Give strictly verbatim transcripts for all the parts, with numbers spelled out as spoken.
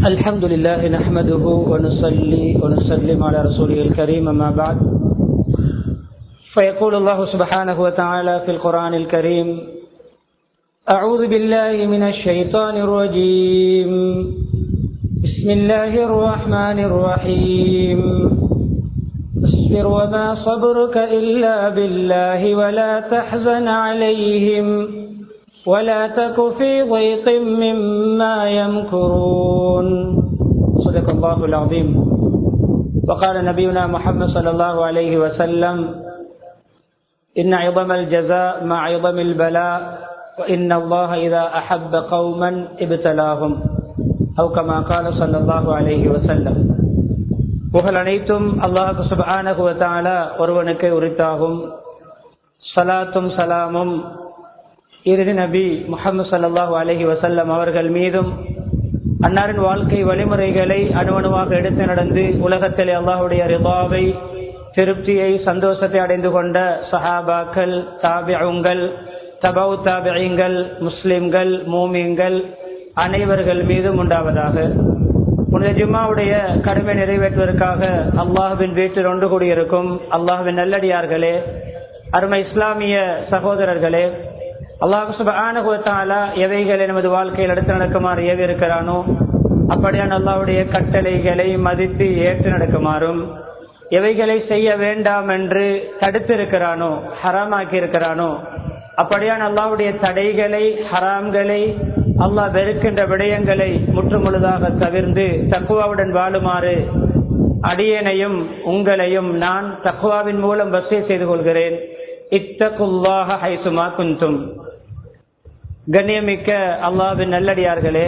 الحمد لله نحمده ونصلي ونسلم على رسوله الكريم أما بعد فيقول الله سبحانه وتعالى في القرآن الكريم أعوذ بالله من الشيطان الرجيم بسم الله الرحمن الرحيم اصبر وما صبرك إلا بالله ولا تحزن عليهم ولا تك في ضيق مما يمكرون صدق الله العظيم. وقال نبينا محمد صلى الله عليه وسلم إن عظم الجزاء مع عظم البلاء وإن الله إذا أحب قوما ابتلاهم أو كما قال صلى الله عليه وسلم. புகழ் அனைத்தும் அல்லாஹ் சுப்ஹானஹு வ தஆலா ஒருவனுக்கு உரித்தாகும். ஸலாத்தும் சலாமும் இறுதி நபி முஹம்மது ஸல்லல்லாஹு அலைஹி வஸல்லம் அவர்கள் மீதும், அன்னாரின் வாழ்க்கை வழிமுறைகளை அணுவணுவாக எடுத்து நடந்து உலகத்திலே அல்லாஹுடைய ரிதாவை, திருப்தியை, சந்தோஷத்தை அடைந்து கொண்ட சஹாபாக்கள், தாபிஊன்கள், தபவு தாபிஈன்கள், முஸ்லிம்கள், மூமின்கள் அனைவர்கள் மீதும் உண்டாவதாக. புனித ஜும்மாவுடைய கடமை நிறைவேற்றுவதற்காக அல்லாஹ்வின் வீட்டில் ஒன்று கூடியிருக்கும் அல்லாஹ்வின் நல்லடியார்களே, அருமை இஸ்லாமிய சகோதரர்களே, அல்லாஹ் சுப்ஹானஹு வ தஆலா எவைகளை நமது வாழ்க்கையில் எடுத்து நடக்குமாறு ஏவி இருக்கிறானோ அப்படியான அல்லாஹ்வுடைய கட்டளைகளை மதித்து ஏற்று நடக்குமாறும், எவைகளை செய்ய வேண்டாம் என்று தடுத்து இருக்கிறானோ, ஹராமாக்கி இருக்கிறானோ அப்படியான அல்லாஹ்வுடைய தடைகளை, ஹராம்களை, அல்லாஹ் வெறுக்கின்ற விடயங்களை முற்றுமுழுதாக தவிர்ந்து தக்வாவுடன் வாழுமாறு அடியேனையும் உங்களையும் நான் தக்வாவின் மூலம் வசிய செய்து கொள்கிறேன். இத்தகுல்லாஹ ஹைசுமா குந்தும். கண்ணியமிக்க அல்லாஹ்வின் நல்லடியார்களே,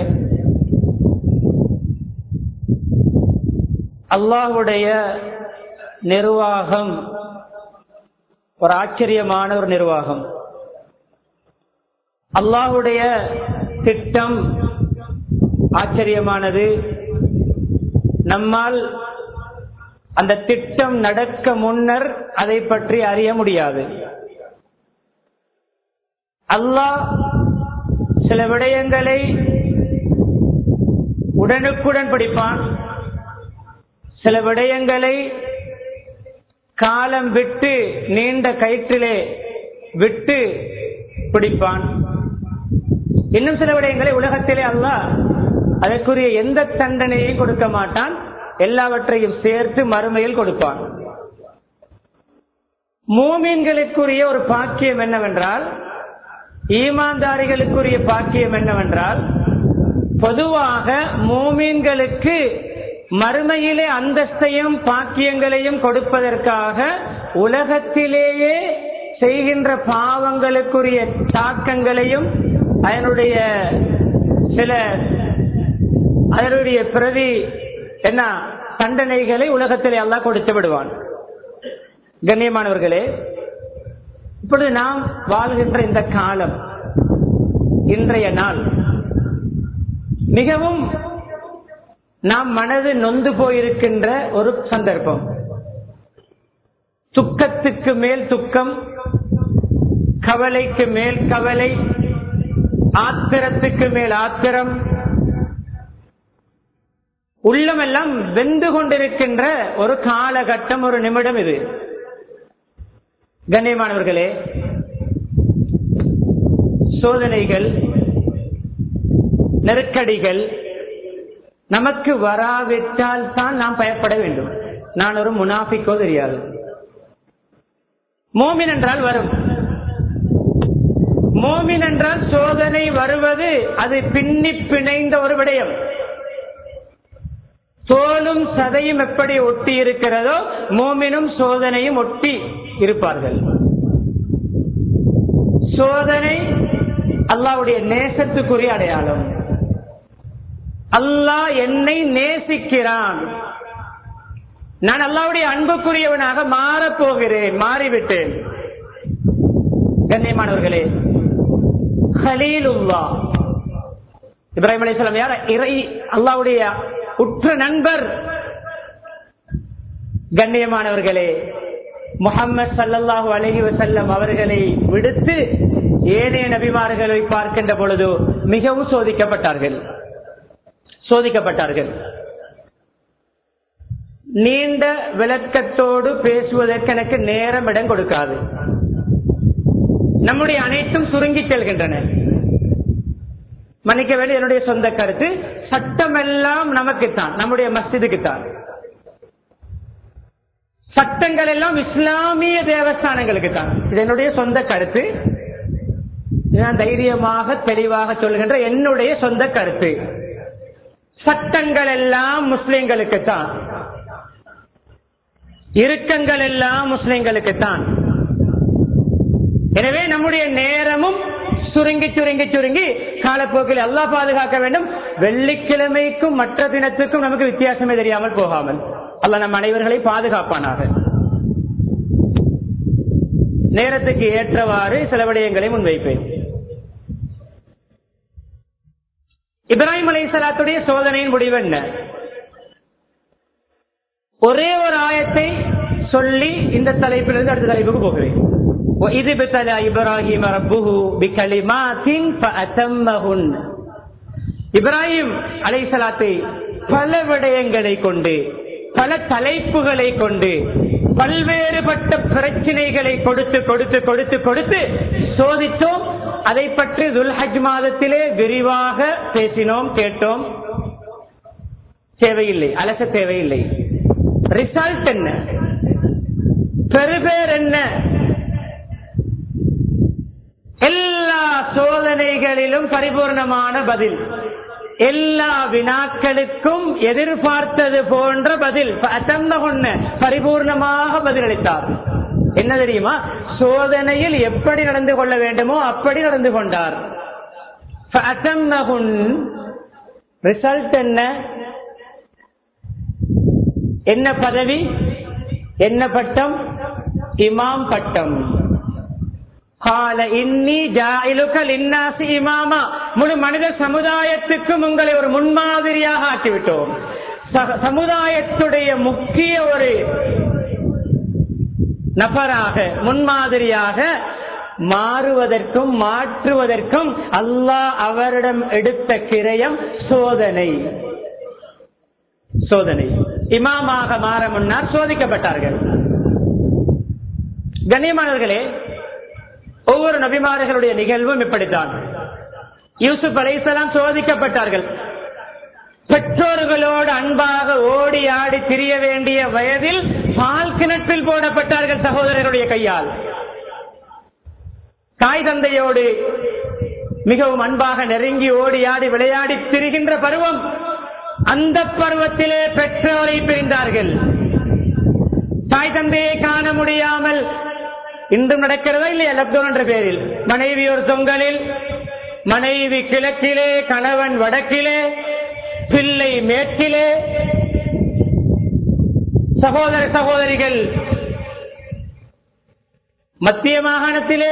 அல்லாஹ்வுடைய நிர்வாகம் ஒரு ஆச்சரியமான ஒரு நிர்வாகம். அல்லாஹ்வுடைய திட்டம் ஆச்சரியமானது. நம்மால் அந்த திட்டம் நடக்க முன்னர் அதை பற்றி அறிய முடியாது. அல்லாஹ் சில விடயங்களை உடனுக்குடன் படிப்பான், சில விடயங்களை காலம் விட்டு நீண்ட கயிற்றிலே விட்டு பிடிப்பான். இன்னும் சில விடயங்களை உலகத்திலே அல்லாஹ் அதற்குரிய எந்த தண்டனையும் கொடுக்க மாட்டான், எல்லாவற்றையும் சேர்த்து மறுமையில் கொடுப்பான். மூமின்களுக்குரிய ஒரு பாக்கியம் என்னவென்றால், ஈமான்தாரிகளுக்குரிய பாக்கியம் என்னவென்றால், பொதுவாக மூமின்களுக்கு மறுமையிலே அந்தஸ்தையும் பாக்கியங்களையும் கொடுப்பதற்காக உலகத்திலேயே செய்கின்ற பாவங்களுக்குரிய தாக்கங்களையும் அதனுடைய சில அதனுடைய பிரதி என்ன தண்டனைகளை உலகத்திலே அல்லாஹ் கொடுத்து விடுவான். கண்ணியமானவர்களே, இப்பொழுது நாம் வாழ்கின்ற இந்த காலம், இன்றைய நாள் மிகவும் நாம் மனது நொந்து போயிருக்கின்ற ஒரு சந்தர்ப்பம். துக்கத்துக்கு மேல் துக்கம், கவலைக்கு மேல் கவலை, ஆத்திரத்துக்கு மேல் ஆத்திரம், உள்ளமெல்லாம் வெந்து கொண்டிருக்கின்ற ஒரு காலகட்டம், ஒரு நிமிடம் இது. கண்ணியமானவர்களே, சோதனைகள், நெருக்கடிகள் நமக்கு வராவிட்டால் தான் நாம் பயப்பட வேண்டும். நான் ஒரு முனாஃபிக்கோ தெரியாது. மோமின் என்றால் வரும். மோமின் என்றால் சோதனை வருவது அது பின்னி பிணைந்த ஒரு விடயம். தோலும் சதையும் எப்படி ஒட்டி இருக்கிறதோ மோமினும் சோதனையும் ஒட்டி இருப்பார்கள். சோதனை அல்லாஹ்வுடைய நேசத்துக்குரிய அடையாளம். அல்லாஹ் என்னை நேசிக்கிறான், நான் அல்லாஹ்வுடைய அன்புக்குரியவனாக மாறப் போகிறேன், மாறிவிட்டேன். கண்ணியமானவர்களே, கலீலுல்லாஹ் இப்ராஹிம் அலைஹிஸ்ஸலாம் யார்? இறை அல்லாஹ்வுடைய உற்ற நண்பர். கண்ணியமானவர்களே, முஹம்மது ஸல்லல்லாஹு அலைஹி வஸல்லம் அவர்களை விடுத்து ஏனைய நபிமார்களை பார்க்கின்ற பொழுது மிகவும் சோதிக்கப்பட்டார்கள். சோதிக்கப்பட்டார்கள். நீண்ட விளக்கத்தோடு பேசுவதற்கு எனக்கு நேரம் இடம் கொடுக்காது. நம்முடைய அனைத்தும் சுருங்கி செல்கின்றன. மன்னிக்க வேண்டிய என்னுடைய சொந்த கருத்து, சட்டம் எல்லாம் நமக்குத்தான், நம்முடைய மஸ்ஜிதுக்குத்தான். சட்டங்கள் எல்லாம் இஸ்லாமிய தேவஸ்தானங்களுக்கு தான். இது என்னுடைய சொந்த கருத்து. நான் தைரியமாக தெளிவாக சொல்கின்ற என்னுடைய சொந்த கருத்து. சட்டங்கள் எல்லாம் முஸ்லிம்களுக்கு தான், இறுக்கங்கள் எல்லாம் முஸ்லிம்களுக்கு தான். எனவே நம்முடைய நேரமும் சுருங்கி சுருங்கி சுருங்கி காலப்போக்கில் அல்லாஹ் பாதுகாக்க வேண்டும். வெள்ளிக்கிழமைக்கும் மற்ற தினத்துக்கும் நமக்கு வித்தியாசமே தெரியாமல் போகாமல் அல்லாஹ் நம் அனைவர்களை பாதுகாப்பானாக. நேரத்துக்கு ஏற்றவாறு சில விடயங்களை முன்வைப்பேன். இப்ராஹிம் அலைஹிஸ்ஸலாத்துடைய சோதனையின் முடிவு என்ன? ஒரே ஒரு ஆயத்தை சொல்லி இந்த தலைப்பிலிருந்து அடுத்த தலைப்புக்கு போகிறேன். இப்ராஹிம் அலைஹிஸ்ஸலாத்தை பல விடயங்களை கொண்டு, பல தலைப்புகளை கொண்டு, பல்வேறுபட்ட பிரச்சனைகளை கொடுத்து கொடுத்து கொடுத்து கொடுத்து சோதித்தோம். அதை பற்றி துல்ஹஜ் மாதத்திலே விரிவாக பேசினோம், கேட்டோம். தேவையில்லை, அலச தேவையில்லை. ரிசல்ட் என்ன, பெறுபேர் என்ன? எல்லா சோதனைகளிலும் பரிபூர்ணமான பதில், எல்லா வினாக்களுக்கும் எதிர்பார்த்தது போன்ற பதில், பரிபூர்ணமாக பதிலளித்தார். என்ன தெரியுமா? சோதனையில் எப்படி நடந்து கொள்ள வேண்டுமோ அப்படி நடந்து கொண்டார். ரிசல்ட் என்ன? என்ன பதவி, என்ன பட்டம்? இமாம் பட்டம். முழு மனித சமுதாயத்துக்கும் உங்களை ஒரு முன்மாதிரியாக ஆக்கிவிட்டோம். சமுதாயத்துடைய முக்கிய ஒரு நபராக, முன்மாதிரியாக மாறுவதற்கும் மாற்றுவதற்கும் அல்லாஹ் அவரிடம் எடுத்த கிரயம் சோதனை. சோதனை. இமாமாக மாற முன்னால் சோதிக்கப்பட்டார்கள். கண்ணியமானவர்களே, ஒவ்வொரு நபிமார்களுடைய நிகழ்வும் இப்படித்தான். யூசுப் அலைஹிஸ்ஸலாம் சோதிக்கப்பட்டார்கள். பெற்றோர்களோடு அன்பாக ஓடி ஆடி திரிய வேண்டிய வயதில் பால் கிணற்றில் போடப்பட்டார்கள் சகோதரருடைய கையால். தாய் தந்தையோடு மிகவும் அன்பாக நெருங்கி ஓடி ஆடி விளையாடி திரிகின்ற பருவம். அந்த பருவத்திலே பெற்றோரை பிரிந்தார்கள். தாய் தந்தையை காண முடியாமல் இன்றும் நடக்கிறதா இல்லையா? லாக்டவுன் என்ற பேரில் மனைவி ஒரு தொங்கலில், மனைவி கிழக்கிலே, கணவன் வடக்கிலே, பிள்ளை மேற்கிலே, சகோதர சகோதரிகள் மத்திய மாகாணத்திலே.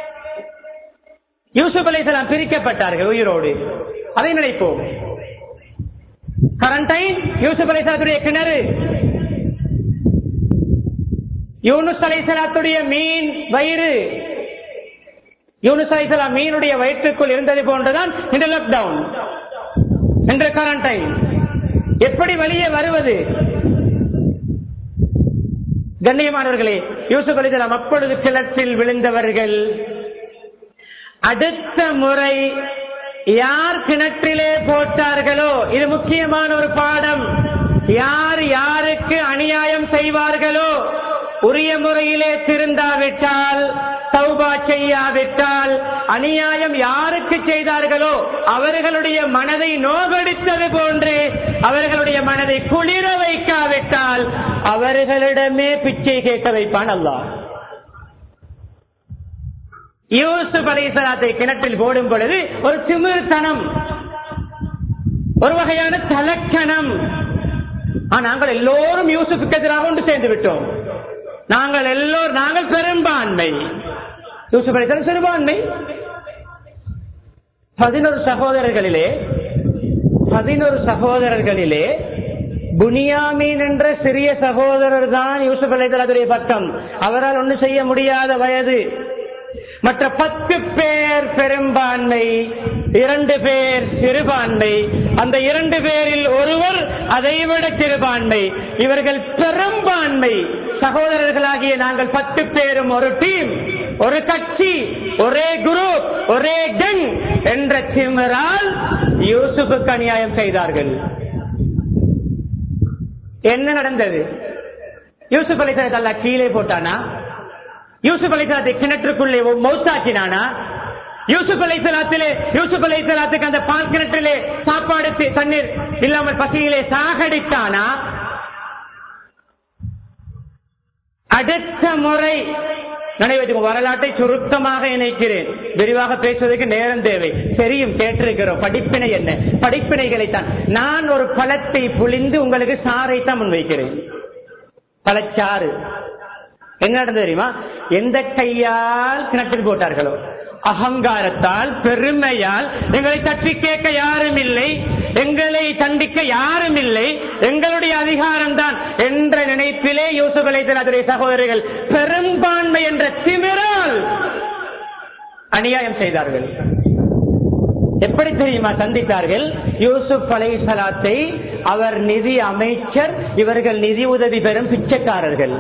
யூசுப் அலைஹிஸ்ஸலாம் பிரிக்கப்பட்டார்கள் உயிரோடு. அதை நினைப்போம். குவாரண்டைன், யூசுப் அலைஹிஸ்ஸலாத்துடைய கிணறு, யூனுஸ் அலைஹிஸ்ஸலாத்துடைய மீன் வயிறு. யூனுஸ் அலைஹிஸ்ஸலாம் மீனுடைய வயிற்றுக்குள் இருந்தது போன்றுதான் இந்த லாக்டவுன், என்ற குவாரண்டைன். எப்படி வெளியே வருவது? கண்ணியமானவர்களே, யூசுப் அலைஹிஸ்ஸலாம் அப்பொழுது கிணற்றில் விழுந்தவர்கள். அடுத்த முறை யார் கிணற்றிலே போட்டார்களோ, இது முக்கியமான ஒரு பாடம், யார் யாருக்கு அநியாயம் செய்வார்களோ, உரிய முறையிலே திருந்தாவிட்டால், தௌபா செய்யாவிட்டால், அநியாயம் யாருக்கு செய்தார்களோ அவர்களுடைய மனதை நோகடித்தது போன்று அவர்களுடைய மனதை குளிர வைக்காவிட்டால் அவர்களிடமே பிச்சை கேட்க வைப்பான் அல்லாஹ். யூசுப் அலைஹிஸ்ஸலாத்தை கிணற்றில் போடும் பொழுது ஒரு திமிர்த்தனம், ஒரு வகையான தலக்கணம். நாங்கள் எல்லோரும் யூசுஃபுக்கு எதிராக ஒன்று சேர்ந்து விட்டோம். நாங்கள் எல்லோரும், நாங்கள் பெரும்பான்மை, யூசுப் அலைஹிஸ்ஸலாம் சிறுபான்மை. பதினொரு சகோதரர்களிலே பதினொரு சகோதரர்களிலே புனியாமீன் என்ற சிறிய சகோதரர் தான் யூசுப் அலைஹிஸ்ஸலாத்துடைய பக்கம். அவரால் ஒன்றும் செய்ய முடியாத வயது. மற்ற பத்து பேர் பெரும்பான்மை. இரண்டு பேர் சிறுபான்மை, அந்த இரண்டு பேரில் ஒருவர் அதைவிட சிறுபான்மை, இவர்கள் பெரும்பான்மை. சகோதரர்களாகிய நாங்கள் பத்து பேரும் ஒரு டீம், ஒரு கட்சி, ஒரே குரூப், ஒரே கங் என்ற திமிரால் யூசுஃபுக்கு அநியாயம் செய்தார்கள். என்ன நடந்தது? யூசுப் அலைஹிஸ்ஸலாம் அல்லாஹ் கீழே போட்டானா? யூசுப் அலைஹிஸ்ஸலாத்தை கிணற்றுக்குள்ளே மௌத்தாக்கினானா? யூசுப் அலைஹிஸ்ஸலாத்திலே யூசுப் அலைஹிஸ்ஸலாத்துக்கு அந்த பால் கிணற்றிலே சாப்பாடு தண்ணீர் இல்லாமல் பசியிலே சாகடித்தானா? அடுத்த முறை நினைவு வரலாற்றை சுருக்கமாக இணைக்கிறேன், விரிவாக பேசுவதற்கு நேரம் தேவை. தெரியும், கேட்டிருக்கிறோம். படிப்பினை என்ன? படிப்பினைகளை தான். நான் ஒரு பழத்தை புளிந்து உங்களுக்கு சாறை தான் முன்வைக்கிறேன். பழச்சாறு என்ன நடந்தது தெரியுமா? எந்த கையால் கிணற்றில் போட்டார்களோ, அகங்காரத்தால், பெருமையால், எங்களை தட்டி கேட்க யாரும் இல்லை, எங்களை தண்டிக்க யாரும் இல்லை, எங்களுடைய அதிகாரம் தான் என்ற நினைப்பிலே யூசுப் அலைஹிஸ்ஸலாத்துடைய சகோதரர்கள் பெரும்பான்மை என்ற திமிரால் அநியாயம் செய்தார்கள். எப்படி தெரியுமா சந்தித்தார்கள்? யூசுப் அலைஹிஸ்ஸலாத்தை அவர் நிதி அமைச்சர், இவர்கள் நிதி உதவி பெறும் பிச்சைக்காரர்கள்.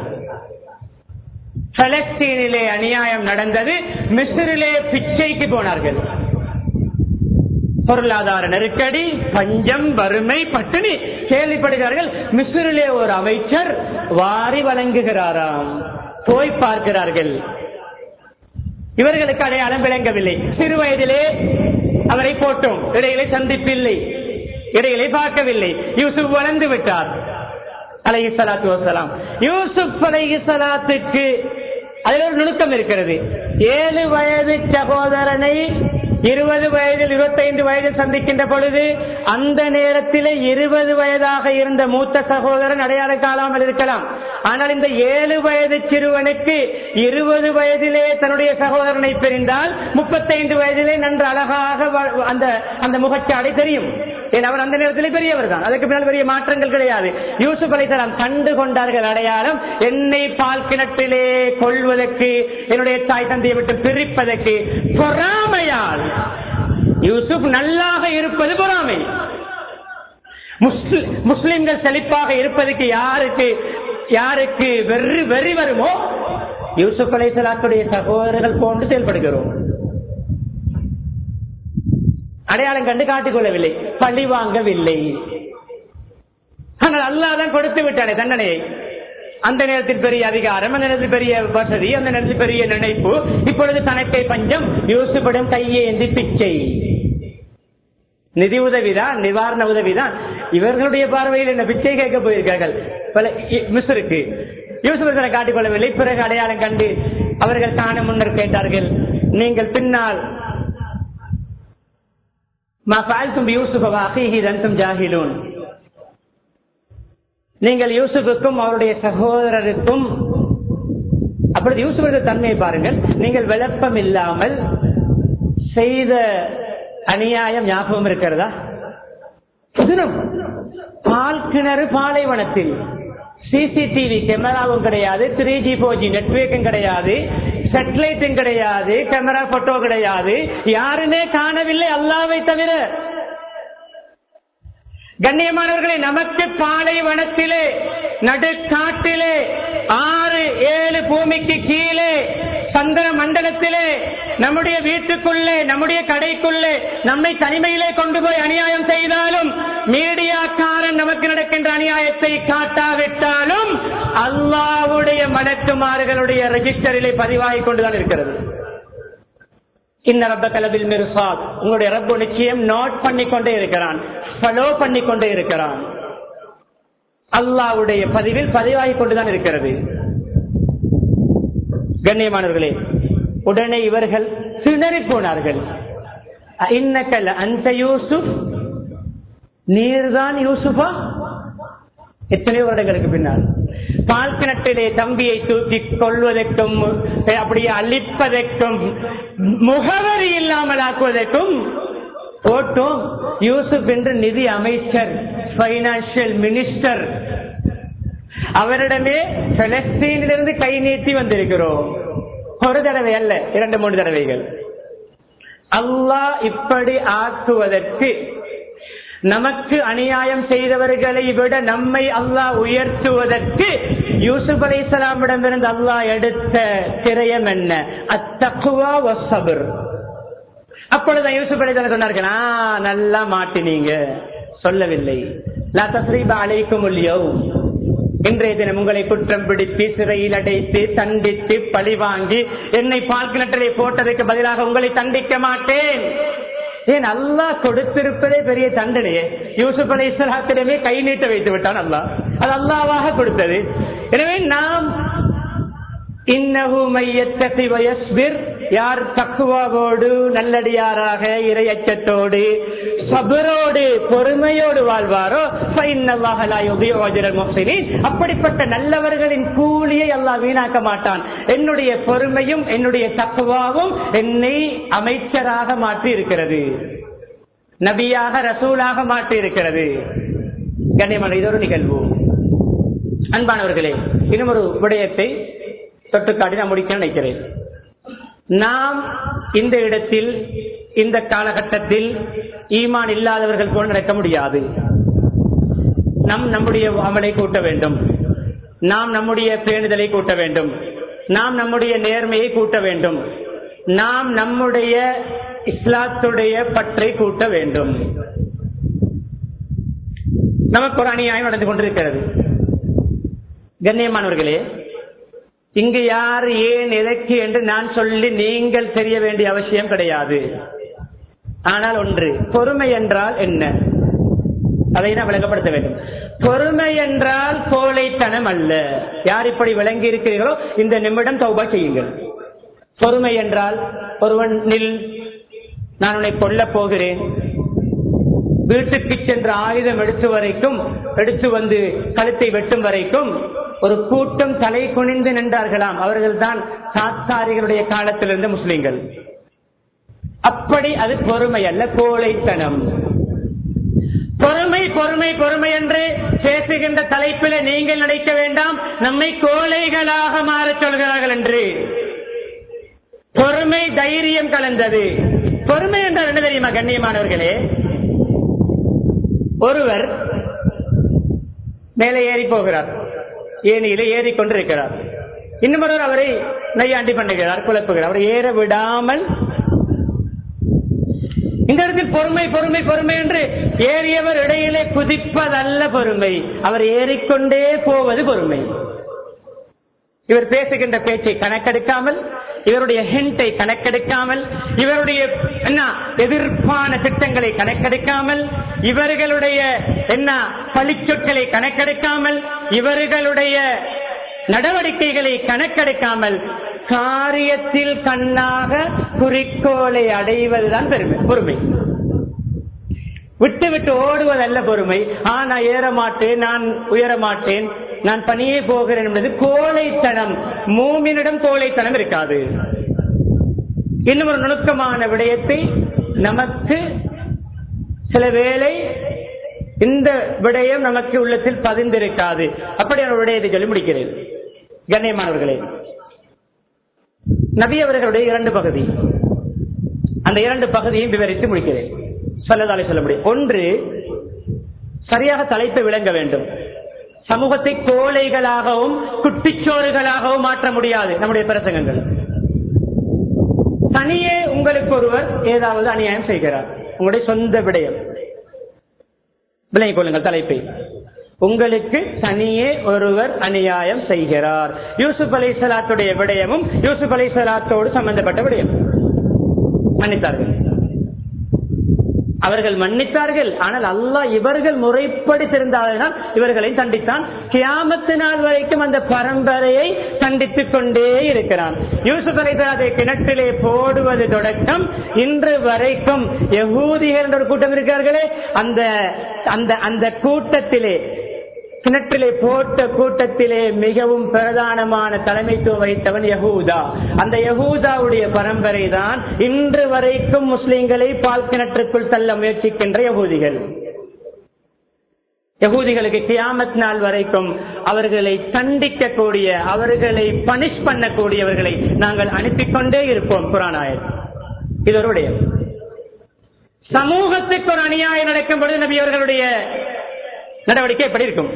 பலஸ்தீனிலே அநியாயம் நடந்தது, மிஸ்ரிலே பிச்சைக்கு போனார்கள். பொருளாதார நெருக்கடி, பஞ்சம், வறுமை, பட்டினி கேள்விப்படுகிறார்கள். மிஸ்ரிலே ஒரு அமைச்சர் வாரி வழங்குகிறாராம். போய் பார்க்கிறார்கள். இவர்களுக்கு அடையாளம் விளங்கவில்லை. சிறு வயதிலே அவரை போட்டோம், இடையிலே சந்திப்பில்லை, இடையிலே பார்க்கவில்லை. யூசுப் வளர்ந்து விட்டார் அலைஹிஸ்ஸலாத்து வஸ்ஸலாம். யூசுப் அலைஹிஸ்ஸலாத்துக்கு அதில் ஒரு நுணுக்கம் இருக்கிறது. ஏழு வயது சகோதரனை இருபது வயதில் இருபத்தைந்து வயதில் சந்திக்கின்ற பொழுது அந்த நேரத்திலே இருபது வயதாக இருந்த மூத்த சகோதரன் அடையாளம் காணாமல் இருக்கலாம். ஆனால் இந்த ஏழு வயது சிறுவனுக்கு இருபது வயதிலே தன்னுடைய சகோதரனை பிரிந்தால் முப்பத்தைந்து வயதிலே நன்று அழகாக அந்த அந்த முகச்சாடை தெரியும். அவர் அந்த நேரத்திலே பெரியவர் தான், அதுக்கு பின்னால் பெரிய மாற்றங்கள் கிடையாது. யூசுப் அலைஹிஸ்ஸலாம் கண்டு கொண்டார்கள் அடையாளம். என்னை பால் கிணற்றிலே கொள்வதற்கு, என்னுடைய தாய் தந்தையை விட்டு பிரிப்பதற்கு பொறாமையால். யூசுப் நல்லாக இருப்பது பொறாமை. முஸ்லிம்கள் செழிப்பாக இருப்பதற்கு யாருக்கு யாருக்கு வெறி வெறி வருமோ யூசுப் அலைஹிஸ்ஸலாத்துடைய சகோதரர்கள் போன்று செயல்படுகிறோம். அடையாளம் கண்டு காட்டிக் கொள்ளவில்லை, பழி வாங்கவில்லை. ஆனால் அல்லாஹ் தான் கொடுத்து விட்டானே தண்டனையை. அந்த நேரத்தில் பெரிய அதிகாரம், அந்த நேரத்தில் பெரிய வசதி, அந்த நேரத்தில் பெரிய நினைப்பு. இப்பொழுது தனக்கை பஞ்சம், யூசுப்பிடம் கையேந்தி பிச்சை. நிதி உதவிதான், நிவாரண உதவிதான். இவர்களுடைய பார்வையில் என்ன பிச்சை கேட்க போயிருக்கார்கள் மிஸ்ருக்கு. யூசுப் காட்டிக் கொள்ளவில்லை. பிறகு அடையாளம் கண்டு அவர்கள் காண முன்னர் கேட்டார்கள், நீங்கள் பின்னால் நீங்கள் யூசுஃபுக்கும் அவருடைய சகோதரருக்கும், அப்பொழுது யூசுஃபுடைய தன்மையை பாருங்கள், நீங்கள் விளப்பம் இல்லாமல் செய்த அநியாயம் ஞாபகம் இருக்கிறதா? பால் கிணறு பாலைவனத்தில், சிசிடிவி கேமராவும் கிடையாது, த்ரீ ஜி போர் ஜி நெட்வொர்க்கும் கிடையாது, சேட்டலைட்டும் கிடையாது, கேமரா போட்டோ கிடையாது, யாருமே காணவில்லை அல்லாஹ்வை தவிர. கண்ணியமானவர்களே, நமக்கு பாலைவனத்திலே, நடுக்காட்டிலே, ஆறு ஏழு பூமிக்கு கீழே, சந்திர மண்டலத்திலே, நம்முடைய வீட்டுக்குள்ளே, நம்முடைய கடைக்குள்ளே, நம்மை தனிமையிலே கொண்டு போய் அநியாயம் செய்தாலும், மீடியாக்காரன் நமக்கு நடக்கின்ற அநியாயத்தை காட்டாவிட்டாலும் அல்லாஹ்வுடைய மலக்குமார்களுடைய ரெஜிஸ்டரிலே பதிவாகிக் கொண்டுதான் இருக்கிறது. இன்ன ரப்பக லபில் மிர்சாத், உங்களுடைய ரப்பு நிச்சயம் நோட் பண்ணிக்கொண்டே இருக்கிறான், ஃபாலோ பண்ணிக்கொண்டே இருக்கிறான். அல்லாஹ்வுடைய பதிவில் பதிவாகிக் கொண்டுதான் இருக்கிறது. கண்ணியமானவர்களே, உடனே இவர்கள் சிதறி போனார்கள். இன்னக்கல் அந்த யூசுப், நீர்தான் யூசுஃபா? எத்தனையோ வருடங்களுக்கு பின்னால் பால் கிணற்றிலே தம்பியை தூக்கி கொள்வதற்கும், அப்படியே அழிப்பதற்கும், முகவரி இல்லாமல் ஆக்குவதற்கும் போட்டோம். யூசுப் என்று நிதி அமைச்சர், பைனான்சியல் மினிஸ்டர், அவரிடமே பலஸ்தீனிலிருந்து கை நீட்டி வந்திருக்கிறோம். ஒரு தடவை அல்ல, இரண்டு மூன்று தடவைகள். அல்லாஹ் இப்படி ஆக்குவதற்கு நமக்கு அநியாயம் செய்தவர்களை விட நம்மை அல்லாஹ் உயர்த்துவதற்கு யூசுப் அலைஹிஸ்ஸலாமிடமிருந்து அல்லாஹ் எடுத்த திரயம் என்ன? அத்தக்வா வஸ்ஸப்ர். அப்பொழுது யூசுப் அலைஹிஸ்ஸலாம் சொன்னார்கள், நல்லா மாட்டினீங்க. சொல்லவில்லை, லா தஸ்ரீப அலைக்குமுல் யௌம், இன்றைய தினம் உங்களை குற்றம் பிடித்து சிறையில் அடைத்து தண்டித்து பழி வாங்கி என்னை பால் கிணற்றிலே போட்டதற்கு பதிலாக உங்களை தண்டிக்க மாட்டேன். ஏன் அல்லாஹ் கொடுத்திருப்பதே பெரிய தண்டனையே. யூசுப் அலைஹிஸ்ஸலாத்திடமே கை நீட்ட வைத்து விட்டான் அல்லாஹ். அது அல்லாஹ்வாக கொடுத்தது. எனவே நாம் இன்னஹு மையத்தகி வயஸ்பிர், யார் தக்வாவோடு நல்லடியாராக இறை அச்சத்தோடு சபரோடு பொறுமையோடு வாழ்வாரோ ஃபஇன்னல்லாஹ லா யுதீஉ அஜ்ரல் முஹ்சினீன், அப்படிப்பட்ட நல்லவர்களின் கூலியை அல்லாஹ் வீணாக்க மாட்டான். என்னுடைய பொறுமையும் என்னுடைய தக்வாவும் என்னை அமைச்சராக மாற்றி இருக்கிறது, நபியாக ரசூலாக மாற்றி இருக்கிறது. கண்ணியமான இது ஒரு நிகழ்வு. அன்பானவர்களே, இன்னும் ஒரு விடயத்தை தொட்டுக்காட்டி நான் முடிக்க நினைக்கிறேன். நாம் இந்த இடத்தில் இந்த காலகட்டத்தில் ஈமான் இல்லாதவர்கள் போல் நடக்க முடியாது. நம் நம்முடைய அமலை கூட்ட வேண்டும், நாம் நம்முடைய பேணுதலை கூட்ட வேண்டும், நாம் நம்முடைய நேர்மையை கூட்ட வேண்டும், நாம் நம்முடைய இஸ்லாத்துடைய பற்றை கூட்ட வேண்டும். நமக்கு ஒரு அநியாயம் நடந்து கொண்டிருக்கிறது. கண்ணியமானவர்களே, இங்கு யார் ஏன் எதற்கு என்று நான் சொல்லி நீங்கள் தெரிய வேண்டிய அவசியம் கிடையாது. ஆனால் ஒன்று, பொறுமை என்றால் என்ன, அதை நான் விளங்கப்படுத்த வேண்டும். பொறுமை என்றால் கோழைத்தனம் அல்ல. யார் இப்படி விளங்கி இருக்கிறீர்களோ இந்த நிமிடம் தௌபா செய்யுங்கள். பொறுமை என்றால் ஒருவன் நில், நான் உன்னை கொல்ல போகிறேன், வீட்டுக்கு சென்ற ஆயுதம் எடுத்து வரைக்கும் எடுத்து வந்து கழுத்தை வெட்டும் வரைக்கும் ஒரு கூட்டம் தலை குனிந்து நின்றார்களாம். அவர்கள் தான் சாத்தாரிகளுடைய காலத்தில் இருந்த முஸ்லிம்கள். அப்படி அது பொறுமை அல்ல, கோழைத்தனம். பொறுமை பொறுமை பொறுமை என்று பேசுகின்ற தலைப்பில் நீங்கள் நினைக்க வேண்டாம் நம்மை கோழைகளாக மாற சொல்கிறார்கள் என்று. பொறுமை தைரியம் கலந்தது. பொறுமை என்றால் என்ன தெரியுமா கண்ணியமானவர்களே? ஒருவர் மேலே ஏறி போகிறார், ஏனியில ஏறிக்கொண்டிருக்கிறார். இன்னொருவர் அவரை நையாண்டி பண்ணுகிறார், குழப்புகிறார். அவரை ஏற விடாமல் இந்த இடத்தில் பொறுமை பொறுமை பொறுமை என்று ஏறியவர் இடையிலே குதிப்பதல்ல பொறுமை, அவர் ஏறிக்கொண்டே போவது பொறுமை. இவர் பேசுகின்ற பேச்சை கணக்கெடுக்காமல், இவருடைய ஹிண்டை கணக்கெடுக்காமல், இவருடைய என்ன எதிர்ப்பான திட்டங்களை கணக்கெடுக்காமல், இவர்களுடைய என்ன பழிச்சொற்களை கணக்கெடுக்காமல், இவர்களுடைய நடவடிக்கைகளை கணக்கெடுக்காமல் காரியத்தில் கண்ணாக குறிக்கோளை அடைவதுதான் பெருமை பொறுமை. விட்டு விட்டு ஓடுவதல்ல பொறுமை. ஆ நான் ஏற மாட்டேன், நான் உயர மாட்டேன், நான் பணியே போகிறேன் என்பது கோழைத்தனம். மூமினிடம் கோழைத்தனம் இருக்காது. இன்னும் ஒரு நுணுக்கமான விடயத்தை நமக்கு சில வேளை இந்த விடயம் நமக்கு உள்ளத்தில் பதிந்திருக்காது. அப்படியான விடயத்தை சொல்லி முடிக்கிறேன். கண்ணியமானவர்களே, நபி அவர்களுடைய இரண்டு பகுதி, அந்த இரண்டு பகுதியும் விவரித்து முடிக்கிறேன். சொல்லதாலே சொல்ல முடியும். ஒன்று, சரியாக தலைப்பை விளங்க வேண்டும். சமூகத்தை கோழைகளாகவும் குட்டிச்சோறுகளாகவும் மாற்ற முடியாது நம்முடைய பிரசங்கங்கள். தனியே உங்களுக்கு ஒருவர் ஏதாவது அநியாயம் செய்கிறார், உங்களுடைய சொந்த விடயம், விளங்கிக் கொள்ளுங்கள் தலைப்பை. உங்களுக்கு தனியே ஒருவர் அநியாயம் செய்கிறார். யூசுப் அலைஹிஸ்ஸலாத்துடைய விடயமும் யூசுப் அலைஹிஸ்ஸலாத்தோடு சம்பந்தப்பட்ட விடயம். மன்னித்தார்கள், அவர்கள் மன்னித்தார்கள். ஆனால் அல்லாஹ் இவர்கள் முறைப்படி தெரிந்தால்தான் இவர்களை தண்டித்தான். கியாமத்து நாள் வரைக்கும் அந்த பரம்பரையை தண்டித்துக் கொண்டே இருக்கிறான். யூசுப் அலைஹிஸ்ஸலாத்தை கிணற்றிலே போடுவது தொடக்கம் இன்று வரைக்கும் யஹூதிகள் என்ற ஒரு கூட்டம் இருக்கிறார்களே, அந்த அந்த அந்த கூட்டத்திலே, கிணற்றிலே போட்ட கூட்டத்திலே மிகவும் பிரதானமான தலைமைத்துவம் வைத்தவன் யஹூதா. அந்த யஹூதாவுடைய பரம்பரை தான் இன்று வரைக்கும் முஸ்லிம்களை பால் கிணற்றுக்குள் தள்ள முயற்சிக்கின்ற யஹூதிகள். யஹூதிகளுக்கு கியாமத் நாள் வரைக்கும் அவர்களை தண்டிக்கக்கூடிய, அவர்களை பனிஷ் பண்ணக்கூடியவர்களை நாங்கள் அனுப்பிக் கொண்டே இருப்போம். குர்ஆன் ஆயத் இது ஒரு விடயம். சமூகத்துக்கு ஒரு அநியாயம் நடக்கும் பொழுது நபி அவர்களுடைய நடவடிக்கை எப்படி இருக்கும்?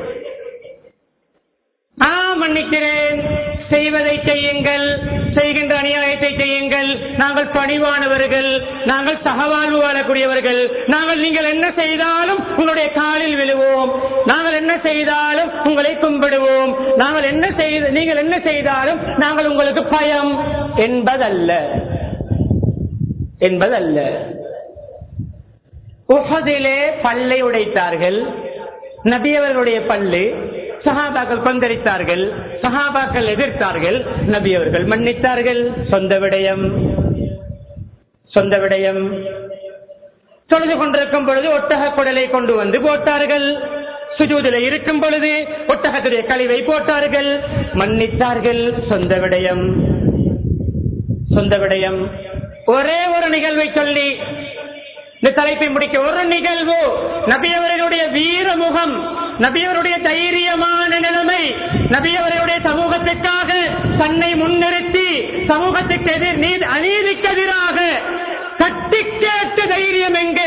ஆ மன்னிக்கிறேன், செய்வதை செய்யுங்கள், செய்கின்ற அநியாயத்தை செய்யுங்கள், நாங்கள் பணிவானவர்கள், நாங்கள் சகவாழ்வு வாழக்கூடியவர்கள், நாங்கள் நீங்கள் என்ன செய்தாலும் உங்களுடைய காலில் விழுவோம், நாங்கள் என்ன செய்தாலும் உங்களை கும்பிடுவோம், நாங்கள் என்ன செய்த நீங்கள் என்ன செய்தாலும் நாங்கள் உங்களுக்கு பயம் என்பதல்ல என்பதல்ல. உஹதிலே பல்லை உடைத்தார்கள், நபி அவர்களுடைய பல்லு. சஹாபாக்கள் கொந்தளித்தார்கள், சஹாபாக்கள் எதிர்த்தார்கள், நபி அவர்கள் மன்னித்தார்கள். சொந்த விடயம் சொந்த விடயம் தொழுது கொண்டிருக்கும் பொழுது ஒட்டக குடலை கொண்டு வந்து போட்டார்கள். சுஜூதில் இருக்கும் பொழுது ஒட்டகத்துடைய கழிவை போட்டார்கள், மன்னித்தார்கள். சொந்த விடயம் சொந்த விடயம் ஒரே ஒரு நிகழ்வை சொல்லி இந்த தலைப்பை முடிக்க, ஒரு நிகழ்வு, நபியவர்களுடைய வீரமுகம், நபியவருடைய தைரியமான நிலைமை, நபியவர்களுடைய சமூகத்திற்காக தன்னை முன்னிறுத்தி சமூகத்துக்கு எதிர் அநீதிக்கு எதிராக கட்டி கேட்ட தைரியம் எங்கே?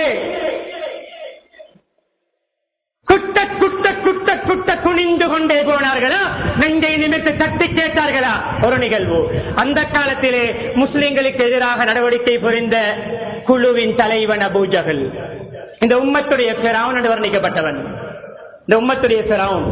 குட்ட குட்ட குட்ட குட்ட குனிந்து கொண்டே போனார்களா? நெஞ்சை நிமிர்த்து தட்டி கேட்டார்களா? ஒரு நிகழ்வு. அந்த காலத்திலே முஸ்லிம்களுக்கு எதிராக நடவடிக்கை புரிந்த குழுவின் தலைவன் அபூ ஜஹல், இந்த உம்மத்துடைய ஃபிரௌன் என்று வர்ணிக்கப்பட்டவன். இந்த உம்மத்துடைய ஃபிரௌன்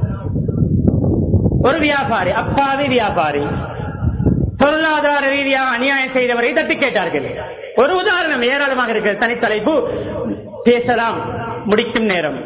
ஒரு வியாபாரி, அப்பாவி வியாபாரி, பொருளாதார ரீதியாக அநியாயம் செய்தவரை தட்டி கேட்டார்கள். ஒரு உதாரணம் ஏராளமாக இருக்கிறது, தனித்தலைப்பு பேசலாம், முடிக்கும் நேரம்.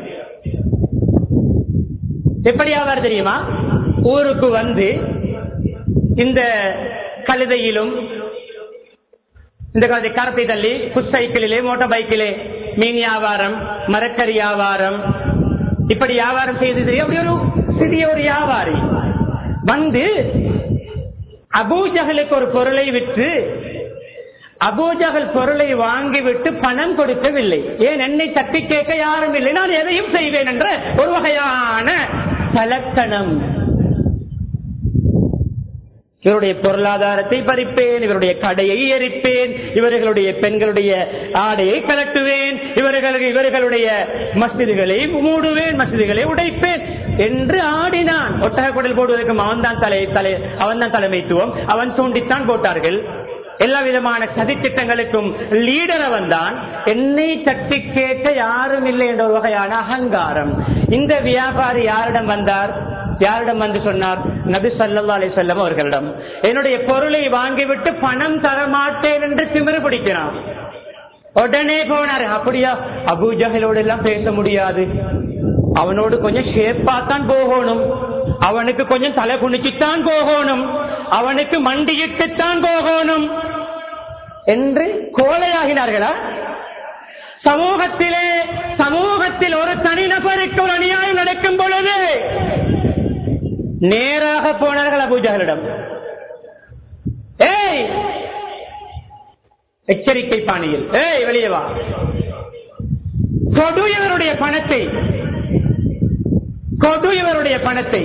எப்படி ஆவார் தெரியுமா? ஊருக்கு வந்து இந்த கழுதையிலும் இந்த கரத்தை தள்ளி புஷ் சைக்கிளிலே மோட்டார் பைக்கிலே மீன் வியாபாரம், மரக்கறி வியாபாரம், இப்படி வியாபாரம் செய்து அப்படி ஒரு சிறிய ஒரு வியாபாரி வந்து அபூ ஜஹலுக்கு ஒரு பொருளை விற்று அபூ ஜஹல் பொருளை வாங்கிவிட்டு பணம் கொடுக்கவில்லை. ஏன்? என்னை தட்டி கேட்க யாரும் இல்லை, நான் எதையும் செய்வேன் என்ற ஒரு வகையான தலக்கணம். இவருடைய பொருளாதாரத்தை பறிப்பேன், இவருடைய கடையை எரிப்பேன், இவர்களுடைய பெண்களுடைய ஆடையை கலட்டுவேன், இவர்கள் இவர்களுடைய மஸ்ஜிதுகளை மூடுவேன், மஸ்ஜிதுகளை உடைப்பேன் என்று ஆடினான். ஒட்டக குடல் போடுவதற்கு அவன் தான் தலை தலை அவன் தான் தலைமைத்துவம், அவன் தூண்டித்தான் போட்டார்கள். எல்லா விதமான சதித்திட்டங்களுக்கும் லீடர் அவன் தான். என்னை தட்டி கேட்க யாரும் இல்லை என்ற ஒரு வகையான அகங்காரம். இந்த வியாபாரி யாரிடம் வந்தார்? யாரிடம் வந்து சொன்னார்? நபி ஸல்லல்லாஹு அலைஹி வஸல்லம் அவர்களிடம். என்னுடைய பொருளை வாங்கிவிட்டு பணம் தர மாட்டேன் என்று திமிரு பிடிக்கிறான். உடனே போனார். அப்படியா? அபூ ஜஹலோடு எல்லாம் பேச முடியாது, அவனோடு கொஞ்சம் ஷேப்பாத்தான் போகணும், அவனுக்கு கொஞ்சம் தலை குனிச்சுத்தான் போகணும், அவனுக்கு மண்டியிட்டுத்தான் போகணும் என்று கோலையாகினார்களா? சமூகத்திலே சமூகத்தில் ஒரு தனிநபருக்கு ஒரு அநியாயம் நடக்கும் பொழுது நேராக போனார்கள் அபூ ஜஹலிடம். ஏய், எச்சரிக்கை பாணியில், ஏய் வெளியே வா, கொடு இவருடைய பணத்தை, கொடு இவருடைய பணத்தை.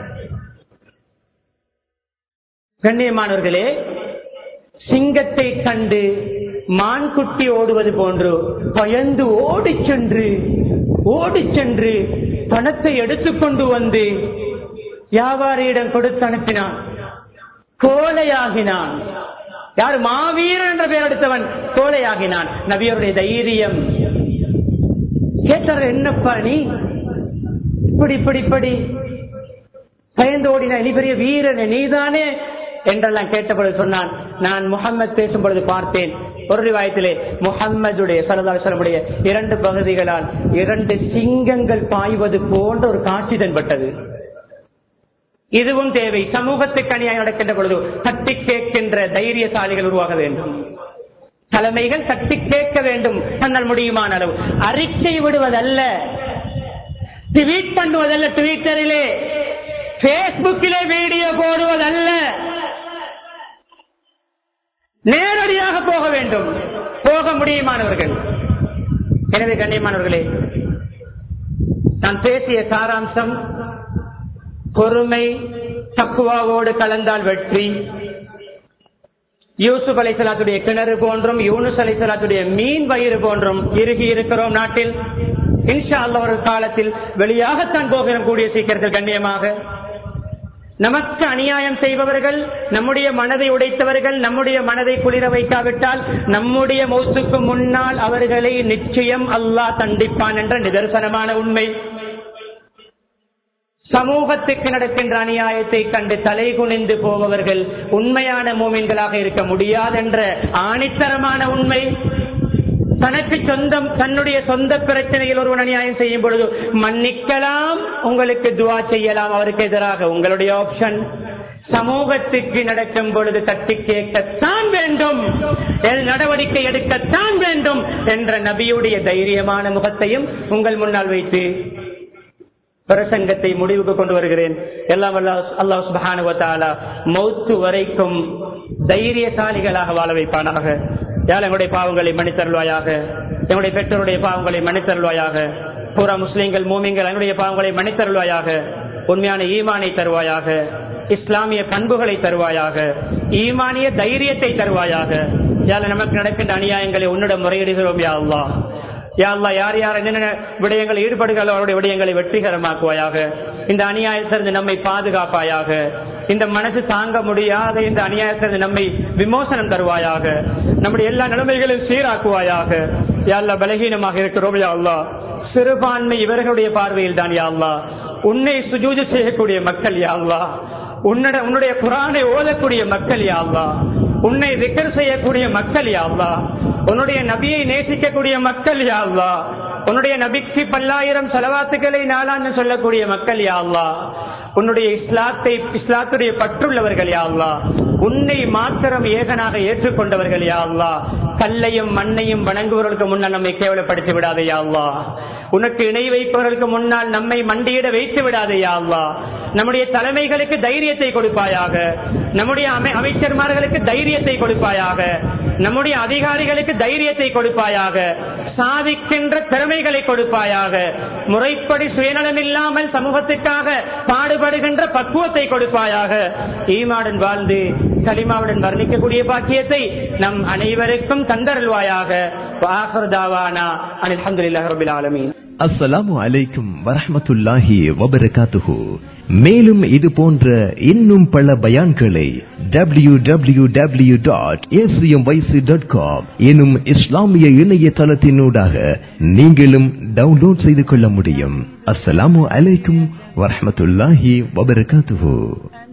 கண்ணியமானவர்களே, சிங்கத்தை கண்டு மான்குட்டி ஓடுவது போன்று பயந்து ஓடி சென்று ஓடி சென்று பணத்தை எடுத்துக்கொண்டு வந்து வியாபாரியிடம் கொடுத்து அனுப்பினான். கோலையாகினான். யார்? மாவீரன் என்ற பெயர் எடுத்தவன் கோலையாகினான். நபியருடைய தைரியம் கேட்டார். என்னப்பா நீ இப்படி இப்படி இப்படி பயந்து ஓடின, நீ பெரிய வீரன் நீதானே என்றெல்லாம் கேட்டபொழுது சொன்னான், நான் முஹம்மது பேசும் பொழுது பார்த்தேன். ஒரு ரிவாயத்திலே முஹம்மதுடைய ஸல்லல்லாஹு அலைஹி வஸல்லம் இரண்டு பகுதிகளால் இரண்டு சிங்கங்கள் பாய்வது போன்ற ஒரு காட்சி தென்பட்டது. இதுவும் தேவை. சமூகத்துக்கு அநியாயம் நடக்கின்ற பொழுது தட்டி கேட்கின்ற தைரியசாலிகள் உருவாக வேண்டும். தலைமைகள் தட்டி கேட்க வேண்டும். தன்னால் முடியுமான அளவு அறிக்கை விடுவதல்ல, ட்வீட் பண்ணுவதல்ல, ட்விட்டரிலே பேஸ்புக்கிலே வீடியோ போடுவதல்ல, நேரடியாக போக வேண்டும். போக முடியுமானவர்கள். எனவே கண்ணியமானவர்களே, நான் பேசிய சாராம்சம் பொறுமை, தக்குவாவோடு கலந்தால் வெற்றி, யூசுப் அலைஹிஸ்ஸலாத்துடைய கிணறு போன்றும் யூனுஸ் அலைஹிஸ்ஸலாத்துடைய மீன் வயிறு போன்றும் இறுகி இருக்கிறோம் நாட்டில். இன்ஷா அல்லாஹ் ஒரு காலத்தில் வெளியாகத்தான் போகிறோம் கூடிய சீக்கிரத்தில். கண்ணியமாக நமக்கு அநியாயம் செய்பவர்கள், நம்முடைய மனதை உடைத்தவர்கள், நம்முடைய மனதை குளிர வைக்காவிட்டால் நம்முடைய மௌத்துக்கு முன்னால் அவர்களை நிச்சயம் அல்லாஹ் தண்டிப்பான் என்ற நிதர்சனமான உண்மை. சமூகத்துக்கு நடக்கின்ற அநியாயத்தை கண்டு தலை குனிந்து போபவர்கள் உண்மையான மூமின்களாக இருக்க முடியாது என்ற ஆணித்தரமான உண்மை. தனக்கு சொந்தம் தன்னுடைய சொந்த பிரச்சனையில் ஒருவன் அநியாயம் செய்யும் பொழுது மன்னிக்கலாம், உங்களுக்கு துவா செய்யலாம் அவருக்கு எதிராக, உங்களுடைய ஆப்ஷன். சமூகத்துக்கு நடக்கும் பொழுது தட்டி கேட்கத்தான் வேண்டும், நடவடிக்கை எடுக்கத்தான் வேண்டும் என்ற நபியுடைய தைரியமான முகத்தையும் உங்கள் முன்னால் வைத்து பிரசங்கத்தை முடிவுக்கு கொண்டு வருகிறேன். எல்லாம் அல்லாஹ் சுப்ஹானஹு வ தஆலா மௌத்து வரைக்கும் தைரியசாலிகளாக வாழ வைப்பானாக. யாழ் எங்களுடைய பாவங்களை மன்னித்தருள்வாயாக, எங்களுடைய பெற்றோருடைய பாவங்களை மன்னித்தருள்வாயாக, பூரா முஸ்லிம்கள் மூமின்கள் எங்களுடைய பாவங்களை மன்னித்தருள்வாயாக, உண்மையான ஈமானை தருவாயாக, இஸ்லாமிய பண்புகளை தருவாயாக, ஈமானிய தைரியத்தை தருவாயாக. யாழ் நமக்கு நடக்கின்ற அநியாயங்களை உன்னிடம் முறையிடுகிறோம் யா அல்லாஹ். யா அல்லாஹ் யார் யார் என்னென்ன விடயங்களை ஈடுபடுகிறார்கள் அவருடைய விடயங்களை வெற்றிகரமாக்குவாயாக. இந்த அநியாயத்திலிருந்து நம்மை பாதுகாப்பாயாக. இந்த மனசு தாங்க முடியாத இந்த அநியாயத்திலிருந்து நம்மை விமோசனம் தருவாயாக. நம்முடைய எல்லா நிலைமைகளையும் சீராக்குவாயாக. யா அல்லாஹ் பலகீனமாக இருக்கிறோம் யா அல்லாஹ். சிறுபான்மை இவர்களுடைய பார்வையில் தான் யா அல்லாஹ். உன்னை சுஜூது செய்யக்கூடிய மக்கள் யா அல்லாஹ். உன்னிட உன்னுடைய குர்ஆனை ஓதக்கூடிய மக்கள் யா அல்லாஹ். உன்னை திக்ர் செய்யக்கூடிய மக்கள் யா அல்லாஹ். உன்னுடைய நபியை நேசிக்கக்கூடிய மக்கள் யா அல்லாஹ். உன்னுடைய நபிக்கு பல்லாயிரம் ஸலவாத்துக்களை நாளான்னு சொல்லக்கூடிய மக்கள் யா அல்லாஹ். உன்னுடைய இஸ்லாத்தை இஸ்லாத்துடைய பற்றுள்ளவர்கள் யா அல்லாஹ். உன்னை மாத்திரம் ஏகனாக ஏற்றுக்கொண்டவர்கள் யா அல்லாஹ். கல்லையும் மண்ணையும் வணங்குவவர்களுக்கு முன்னால் நம்மை கேவலப்படுத்தி விடாதே யா அல்லாஹ். உனக்கு இணை வைப்பவர்களுக்கு முன்னால் நம்மை மண்டியிட வைத்து விடாதே யா அல்லாஹ். நம்முடைய தலைமைகளுக்கு தைரியத்தை கொடுப்பாயாக. நம்முடைய அமைச்சர்மார்களுக்கு தைரியத்தை கொடுப்பாயாக. நம்முடைய அதிகாரிகளுக்கு தைரியத்தை கொடுப்பாயாக. சாதிக்கின்ற திறமைகளை கொடுப்பாயாக. முறைப்படி சுயநலம் இல்லாமல் சமூகத்துக்காக பாடுபடுகின்ற பக்குவத்தை கொடுப்பாயாக. ஈமானுடன் வாழ்ந்து கலிமாவுடன் வர்ணிக்கக்கூடிய பாக்கியத்தை நம் அனைவருக்கும் தந்தருள்வாயாக. வாஹிர் தாவானா அனில் ஹம்துலில்லாஹி ரப்பில் ஆலமீன். அஸ்ஸலாமு அலைக்கும் வரஹ்மத்துல்லாஹி வபரகாத்துஹு. மேலும் இது போன்ற இன்னும் பல பயான்களை W W W dot A C M Y C dot com எனும் இஸ்லாமிய இணையதளத்தினூடாக நீங்களும் டவுன்லோட் செய்து கொள்ள முடியும். அஸ்ஸலாமு அலைக்கும் வரஹ்மத்துல்லாஹி வபரகாத்துஹு.